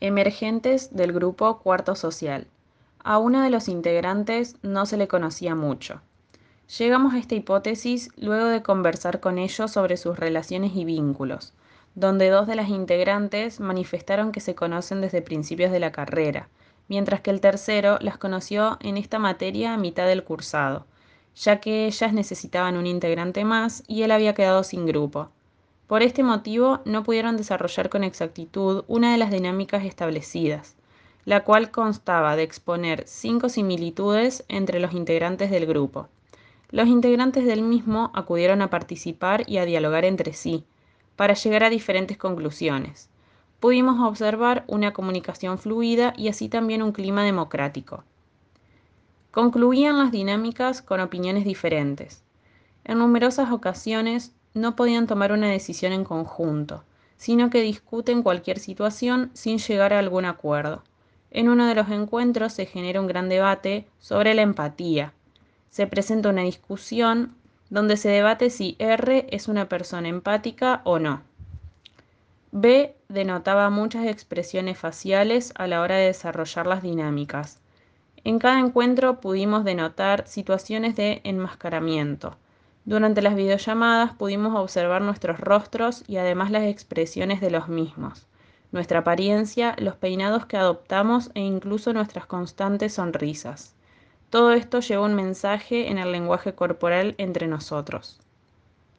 Emergentes del grupo Cuarto Social. A uno de los integrantes no se le conocía mucho. Llegamos a esta hipótesis luego de conversar con ellos sobre sus relaciones y vínculos, donde dos de las integrantes manifestaron que se conocen desde principios de la carrera, mientras que el tercero las conoció en esta materia a mitad del cursado, ya que ellas necesitaban un integrante más y él había quedado sin grupo. Por este motivo, no pudieron desarrollar con exactitud una de las dinámicas establecidas, la cual constaba de exponer 5 similitudes entre los integrantes del grupo. Los integrantes del mismo acudieron a participar y a dialogar entre sí, para llegar a diferentes conclusiones. Pudimos observar una comunicación fluida y así también un clima democrático. Concluían las dinámicas con opiniones diferentes. En numerosas ocasiones no podían tomar una decisión en conjunto, sino que discuten cualquier situación sin llegar a algún acuerdo. En uno de los encuentros se genera un gran debate sobre la empatía. Se presenta una discusión donde se debate si R es una persona empática o no. B denotaba muchas expresiones faciales a la hora de desarrollar las dinámicas. En cada encuentro pudimos denotar situaciones de enmascaramiento. Durante las videollamadas pudimos observar nuestros rostros y además las expresiones de los mismos, nuestra apariencia, los peinados que adoptamos e incluso nuestras constantes sonrisas. Todo esto lleva un mensaje en el lenguaje corporal entre nosotros.